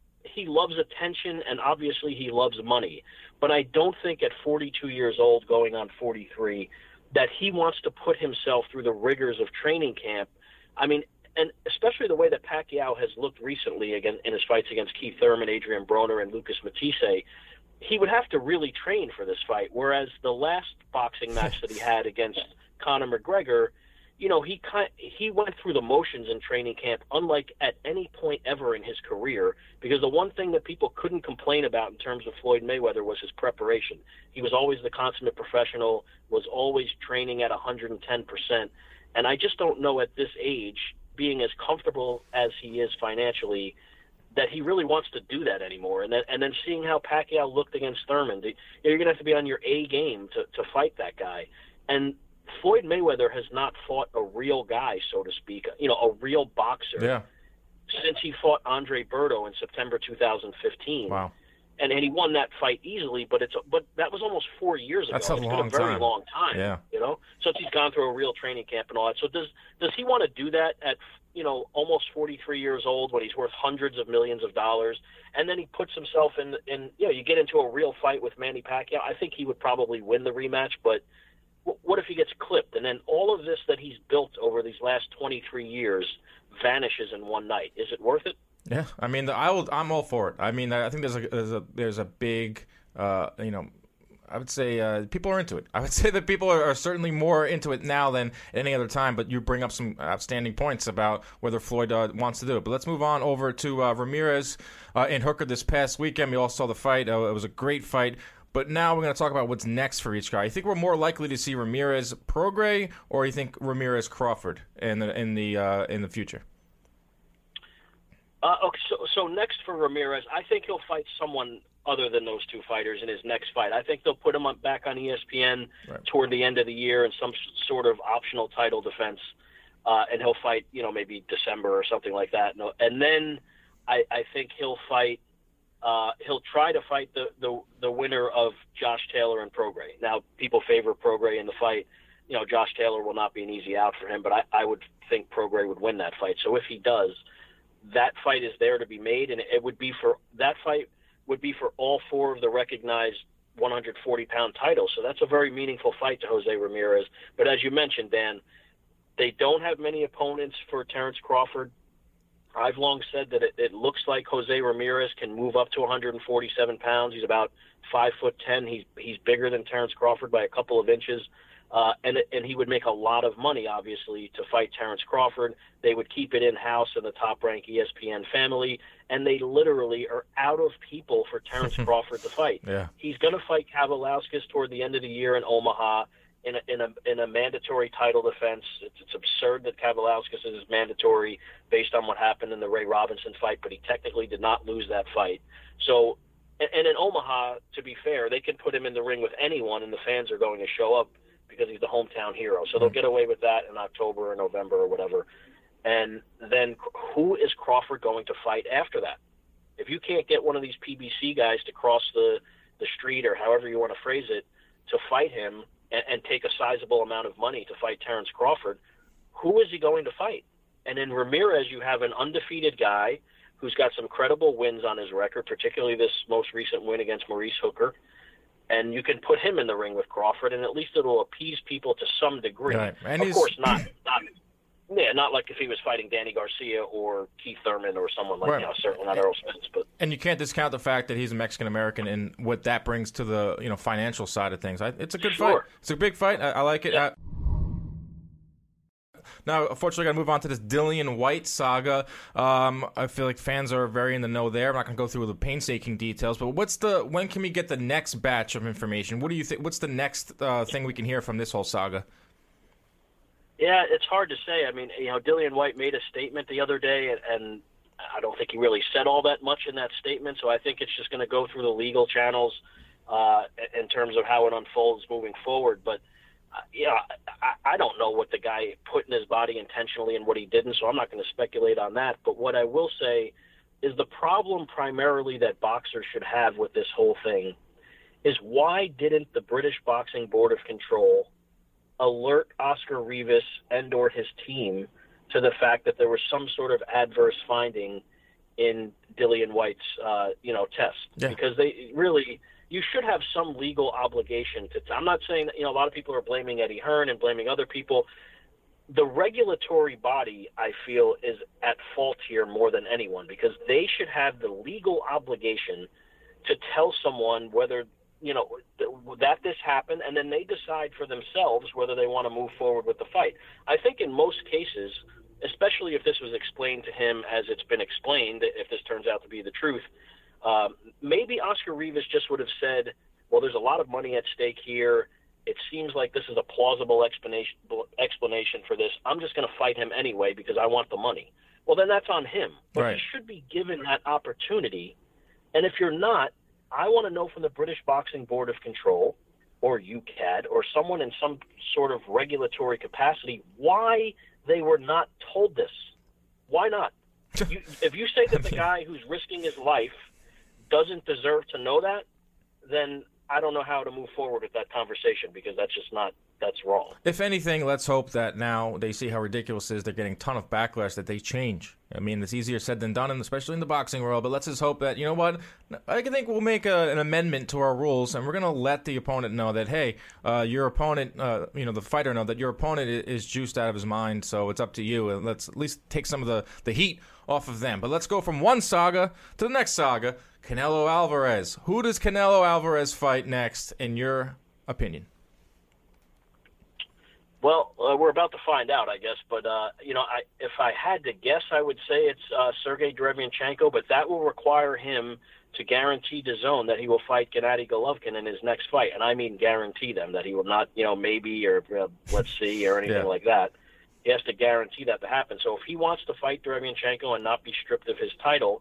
he loves attention and obviously he loves money, but I don't think at forty-two years old, going on forty-three, that he wants to put himself through the rigors of training camp. I mean, and especially the way that Pacquiao has looked recently again in his fights against Keith Thurman, Adrian Broner, and Lucas Matisse, he would have to really train for this fight, whereas the last boxing match that he had against Conor McGregor, you know, he kind he went through the motions in training camp, unlike at any point ever in his career, because the one thing that people couldn't complain about in terms of Floyd Mayweather was his preparation. He was always the consummate professional, was always training at one hundred ten percent, and I just don't know at this age, being as comfortable as he is financially, that he really wants to do that anymore. And then, and then seeing how Pacquiao looked against Thurman, you're going to have to be on your A game to, to fight that guy. And Floyd Mayweather has not fought a real guy, so to speak, you know, a real boxer, yeah. since he fought Andre Berto in September two thousand fifteen. Wow. And and he won that fight easily, but it's but that was almost four years ago. That's a it's long been a very time. long time, yeah. you know, since he's gone through a real training camp and all that. So does does he want to do that at, you know, almost forty-three years old when he's worth hundreds of millions of dollars, and then he puts himself in, in you know, you get into a real fight with Manny Pacquiao? I think he would probably win the rematch, but what if he gets clipped? And then all of this that he's built over these last twenty-three years vanishes in one night. Is it worth it? Yeah, I mean, the, I will, I'm all for it. I mean, I think there's a there's a there's a big, uh, you know, I would say uh, people are into it. I would say that people are, are certainly more into it now than at any other time. But you bring up some outstanding points about whether Floyd uh, wants to do it. But let's move on over to uh, Ramirez uh, and Hooker this past weekend. We all saw the fight. Uh, it was a great fight. But now we're going to talk about what's next for each guy. You think we're more likely to see Ramirez Prograis, or you think Ramirez Crawford in the in the uh, in the future? Uh, okay, so so next for Ramirez, I think he'll fight someone other than those two fighters in his next fight. I think they'll put him up back on E S P N right. toward the end of the year in some sort of optional title defense, uh, and he'll fight, you know, maybe December or something like that. No, and then I, I think he'll fight. Uh, he'll try to fight the, the the winner of Josh Taylor and Prograis. Now, people favor Prograis in the fight. You know, Josh Taylor will not be an easy out for him, but I, I would think Prograis would win that fight. So if he does, that fight is there to be made, and it would be for that fight would be for all four of the recognized one hundred forty pound titles. So that's a very meaningful fight to Jose Ramirez. But as you mentioned, Dan, they don't have many opponents for Terence Crawford. I've long said that it, it looks like Jose Ramirez can move up to one hundred forty-seven pounds. He's about five foot ten. He's he's bigger than Terence Crawford by a couple of inches, uh, and and he would make a lot of money, obviously, to fight Terence Crawford. They would keep it in house in the top-ranked E S P N family, and they literally are out of people for Terence Crawford to fight. Yeah. He's going to fight Kavaliauskas toward the end of the year in Omaha. In a, in a in a mandatory title defense. It's, it's absurd that Kavaliauskas is mandatory based on what happened in the Ray Robinson fight, but he technically did not lose that fight. So, and, and in Omaha, to be fair, they can put him in the ring with anyone, and the fans are going to show up because he's the hometown hero. So they'll get away with that in October or November or whatever. And then who is Crawford going to fight after that? If you can't get one of these P B C guys to cross the, the street, or however you want to phrase it, to fight him, and, and take a sizable amount of money to fight Terence Crawford, who is he going to fight? And in Ramirez, you have an undefeated guy who's got some credible wins on his record, particularly this most recent win against Maurice Hooker. And you can put him in the ring with Crawford, and at least it'll appease people to some degree. Right. And of he's... course, not, not Yeah, not like if he was fighting Danny Garcia or Keith Thurman or someone like Right. that. You know, certainly not Errol Spence. But And you can't discount the fact that he's a Mexican American and what that brings to the you know financial side of things. I, it's a good Sure. fight. It's a big fight. I, I like it. Yeah. I, Now, unfortunately, got to move on to this Dillian Whyte saga. Um, I feel like fans are very in the know there. I'm not going to go through the painstaking details, but what's the when can we get the next batch of information? What do you think? What's the next uh, thing we can hear from this whole saga? yeah, it's hard to say. I mean, you know, Dillian Whyte made a statement the other day, and, and I don't think he really said all that much in that statement. So I think it's just going to go through the legal channels uh, in terms of how it unfolds moving forward. But uh, yeah, I, I don't know what the guy put in his body intentionally and what he didn't, so I'm not going to speculate on that. But what I will say is the problem primarily that boxers should have with this whole thing is why didn't the British Boxing Board of Control alert Oscar Rivas and or his team to the fact that there was some sort of adverse finding in Dillian Whyte's, uh, you know, test? Yeah. Because they really, you should have some legal obligation to. I'm not saying that, you know, a lot of people are blaming Eddie Hearn and blaming other people. The regulatory body, I feel, is at fault here more than anyone because they should have the legal obligation to tell someone whether, you know, that this happened, and then they decide for themselves whether they want to move forward with the fight. I think in most cases, especially if this was explained to him as it's been explained, if this turns out to be the truth, um, maybe Oscar Rivas just would have said, well, there's a lot of money at stake here. It seems like this is a plausible explanation explanation for this. I'm just going to fight him anyway because I want the money. Well, then that's on him. But Right. he should be given that opportunity. And if you're not, I want to know from the British Boxing Board of Control or U C A D or someone in some sort of regulatory capacity why they were not told this. Why not? You, if you say that the guy who's risking his life doesn't deserve to know that, then I don't know how to move forward with that conversation because that's just not, that's wrong. If anything, let's hope that now they see how ridiculous it is. They're getting a ton of backlash that they change. I mean, it's easier said than done, and especially in the boxing world. But let's just hope that, you know what, I think we'll make a, an amendment to our rules, and we're going to let the opponent know that, hey, uh, your opponent, uh, you know, the fighter know that your opponent is juiced out of his mind, so it's up to you. And let's at least take some of the, the heat off of them. But let's go from one saga to the next saga, Canelo Alvarez. Who does Canelo Alvarez fight next, in your opinion? Well, uh, we're about to find out, I guess. But, uh, you know, I, if I had to guess, I would say it's uh, Sergey Derevyanchenko, but that will require him to guarantee DAZN that he will fight Gennady Golovkin in his next fight. And I mean guarantee them that he will not, you know, maybe or uh, let's see or anything Yeah. like that. He has to guarantee that to happen. So if he wants to fight Derevyanchenko and not be stripped of his title,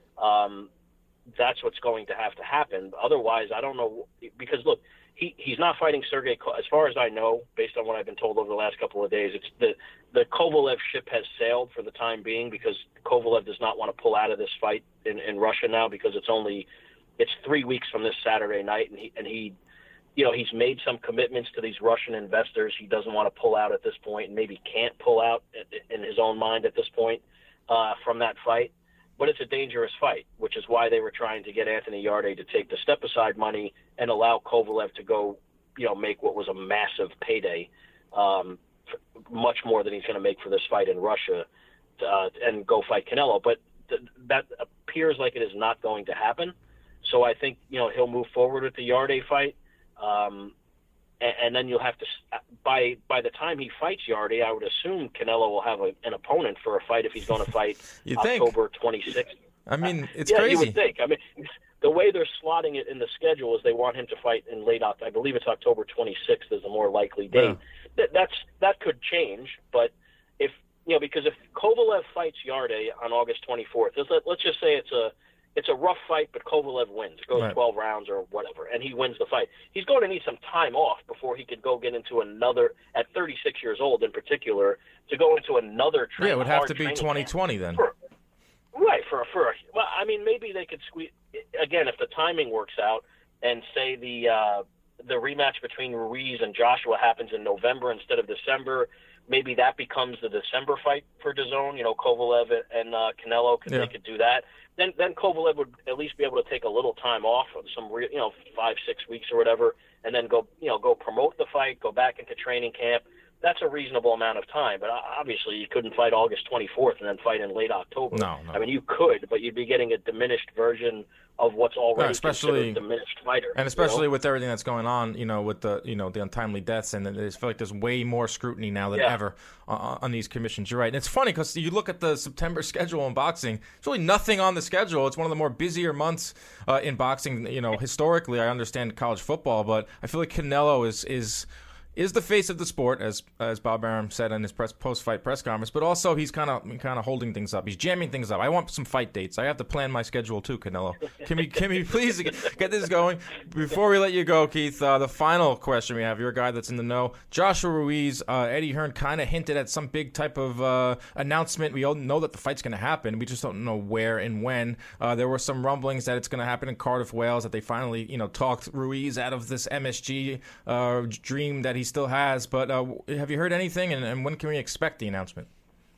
um, that's what's going to have to happen. Otherwise, I don't know. Because, look, He he's not fighting Sergey. As far as I know, based on what I've been told over the last couple of days, it's the the Kovalev ship has sailed for the time being because Kovalev does not want to pull out of this fight in, in Russia now because it's only it's three weeks from this Saturday night, and he and he, you know, he's made some commitments to these Russian investors. He doesn't want to pull out at this point, and maybe can't pull out in his own mind at this point uh, from that fight. But it's a dangerous fight, which is why they were trying to get Anthony Yarde to take the step-aside money and allow Kovalev to go, you know, make what was a massive payday, um, much more than he's going to make for this fight in Russia, uh, and go fight Canelo. But th- that appears like it is not going to happen. So I think, you know, he'll move forward with the Yarde fight. Um, and, and then you'll have to, by by the time he fights Yarde, I would assume Canelo will have a, an opponent for a fight if he's going to fight You think? October twenty-sixth. I mean, it's yeah, crazy. you would think. I mean, the way they're slotting it in the schedule is they want him to fight in late October. I believe it's October twenty-sixth is the more likely date. Yeah. That, that's that could change, but if you know, because if Kovalev fights Yarde on August twenty-fourth, let's, let's just say it's a it's a rough fight, but Kovalev wins. It goes Right. twelve rounds or whatever, and he wins the fight. He's going to need some time off before he could go get into another, at thirty-six years old in particular, to go into another train, Yeah, it would have hard to be training twenty camp. twenty then. For- Right, for a, for a, well, I mean, maybe they could squeeze, again, if the timing works out, and say the uh, the rematch between Ruiz and Joshua happens in November instead of December, maybe that becomes the December fight for DAZN, you know, Kovalev and uh, Canelo, because Yeah. they could do that. Then then Kovalev would at least be able to take a little time off, of some, re- you know, five, six weeks or whatever, and then go, you know, go promote the fight, go back into training camp, that's a reasonable amount of time. But obviously, you couldn't fight August twenty-fourth and then fight in late October. No, no. I mean, you could, but you'd be getting a diminished version of what's already yeah, especially, considered a diminished fighter. And especially you know? with everything that's going on, you know, with the you know the untimely deaths, and I feel like there's way more scrutiny now than yeah. ever uh, on these commissions. You're right. And it's funny because you look at the September schedule in boxing, there's really nothing on the schedule. It's one of the more busier months uh, in boxing. You know, historically, I understand college football, but I feel like Canelo is is. is the face of the sport, as as Bob Arum said in his press, post-fight press conference, but also he's kind of kind of holding things up. He's jamming things up. I want some fight dates. I have to plan my schedule too, Canelo. Can we can we please get this going? Before we let you go, Keith, uh, the final question we have, you're a guy that's in the know. Joshua Ruiz, uh, Eddie Hearn kind of hinted at some big type of uh, announcement. We all know that the fight's going to happen. We just don't know where and when. Uh, there were some rumblings that it's going to happen in Cardiff, Wales, that they finally, you know, talked Ruiz out of this M S G uh, dream that he still has, but uh, have you heard anything, and, and when can we expect the announcement?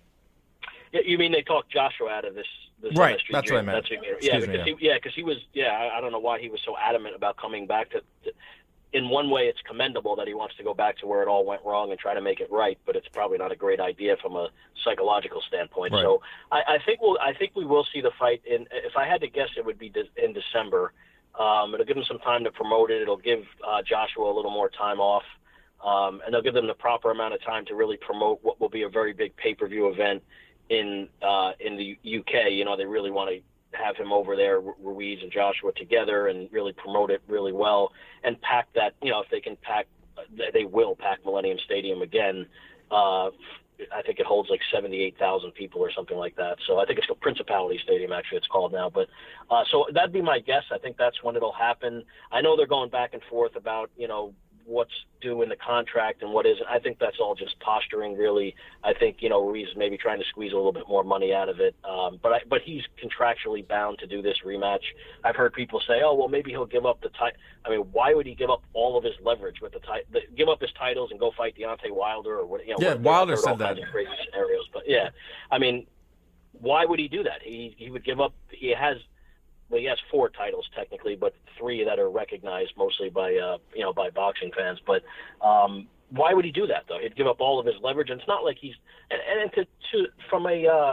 Yeah, you mean they talked Joshua out of this? this right, M S G that's dream. what I meant. That's what you mean. Yeah, Excuse because me, yeah. he, yeah, because he was. Yeah, I, I don't know why he was so adamant about coming back to, to. In one way, it's commendable that he wants to go back to where it all went wrong and try to make it right, but it's probably not a great idea from a psychological standpoint. Right. So I, I think we'll. I think we will see the fight in. If I had to guess, it would be de- in December. Um, it'll give him some time to promote it. It'll give uh, Joshua a little more time off. Um, and they'll give them the proper amount of time to really promote what will be a very big pay-per-view event in uh, in the U K. You know, they really want to have him over there, Ruiz and Joshua together, and really promote it really well and pack that. You know, if they can pack, they will pack Millennium Stadium again. Uh, I think it holds like seventy-eight thousand people or something like that. So I think it's called Principality Stadium, actually, it's called now. But uh, so that'd be my guess. I think that's when it'll happen. I know they're going back and forth about, you know, what's due in the contract and what isn't. I think that's all just posturing, really. I think, you know, Ruiz is maybe trying to squeeze a little bit more money out of it. Um, but I, but he's contractually bound to do this rematch. I've heard people say, oh, well, maybe he'll give up the title. I mean, why would he give up all of his leverage with the title? Give up his titles and go fight Deontay Wilder or what? You know, yeah, what, Wilder said that. Crazy scenarios, but yeah, I mean, why would he do that? He he would give up. He has. Well, he has four titles technically, but three that are recognized mostly by uh, you know by boxing fans. But um, why would he do that though? He'd give up all of his leverage, and it's not like he's and, and to, to from a uh,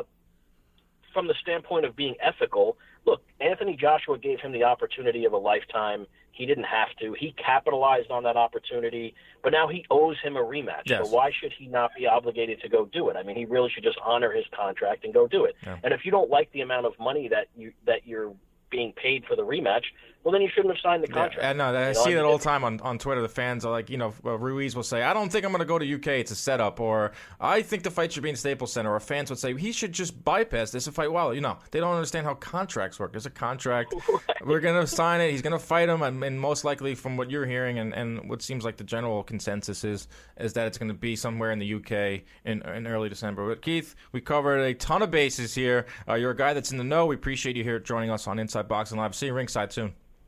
from the standpoint of being ethical. Look, Anthony Joshua gave him the opportunity of a lifetime. He didn't have to. He capitalized on that opportunity, but now he owes him a rematch. Yes. So why should he not be obligated to go do it? I mean, he really should just honor his contract and go do it. Yeah. And if you don't like the amount of money that you that you're being paid for the rematch, well, then you shouldn't have signed the contract. Yeah, I know. I you see know, that all the time on, on Twitter. The fans are like, you know, Ruiz will say, I don't think I'm going to go to U K. It's a setup. Or I think the fight should be in Staples Center. Or fans would say, he should just bypass this and fight Wilder. You know, they don't understand how contracts work. There's a contract. Right. We're going to sign it. He's going to fight him. And, and most likely, from what you're hearing and, and what seems like the general consensus is, is that it's going to be somewhere in the U K in, in early December. But, Keith, we covered a ton of bases here. Uh, you're a guy that's in the know. We appreciate you here joining us on Inside Boxing Live. See you ringside soon.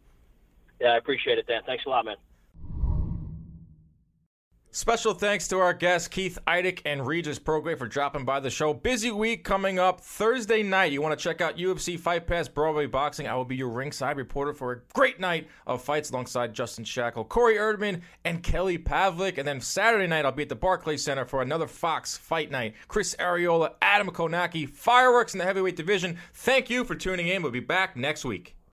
Yeah, I appreciate it, Dan. Thanks a lot, man. Special thanks to our guests, Keith Idec and Regis Prograis, for dropping by the show. Busy week coming up Thursday night. You want to check out U F C Fight Pass Broadway Boxing. I will be your ringside reporter for a great night of fights alongside Justin Shackle, Corey Erdman, and Kelly Pavlik. And then Saturday night, I'll be at the Barclays Center for another Fox Fight Night. Chris Arreola, Adam Konaki, fireworks in the heavyweight division. Thank you for tuning in. We'll be back next week.